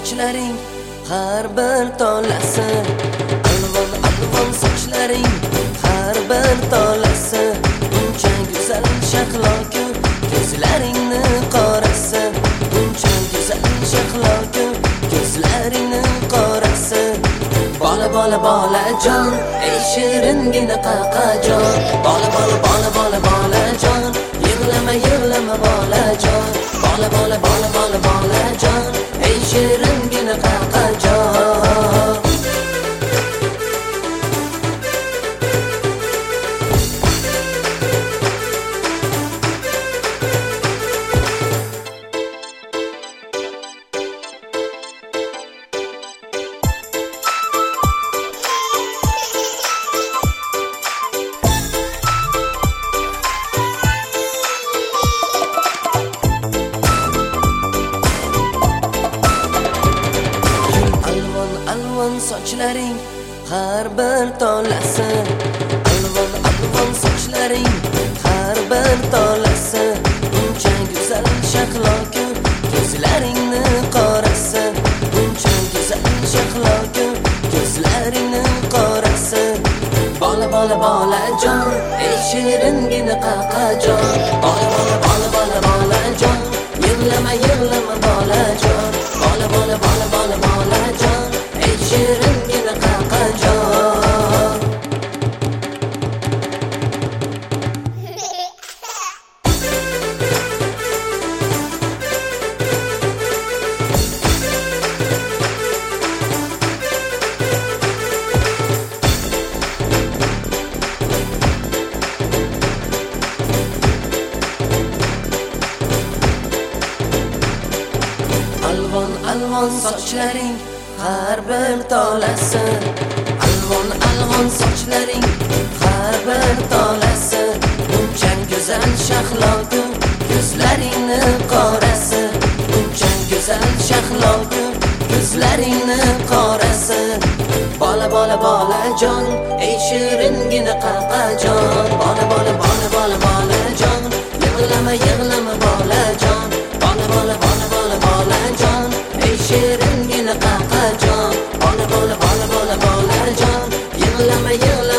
sochlaring har bir tolasi, alvon alvon sochlaring har bir tolasi, uncha go'zal shahloku ko'zlaringni qorasi, uncha go'zal shahloku ko'zlaringni qorasi. Bola bola bolajon, ey shiringina qaqajon, bola bola bola bola bolajon, yig'lama yig'lama bolajon, bola bola bola bola bolajon, ey shiringina qaqajon. Sochlaring har bir tolasi, alvon alvon sochlaring har bir tolasi, uncha go'zal shahloku ko'zlaringni qorasi, uncha go'zal shahloku ko'zlaringni qorasi. Bola bola bolajon, ey shiringina qaqajon, bola bola bola bola bolajon, yig'lama yig'lama bolajon, bola bola bola bola bolajon, ey shiringina qaqajon. Alvon alvon sochlaring har bir tolasi, alvon alvon sochlaring har bir tolasi, uncha go'zal shahloku ko'zlaringni qorasi, uncha go'zal shahloku ko'zlaringni qorasi. Bola bola bolajon, ey shiringina qaqajon, bola bola bola bola bolajon, yig'lama yig'lama bolajon, bola bola bola bola bolajon, ey shiringina qaqajon, bola bola bola bola bolajon, yig'lama yig'lama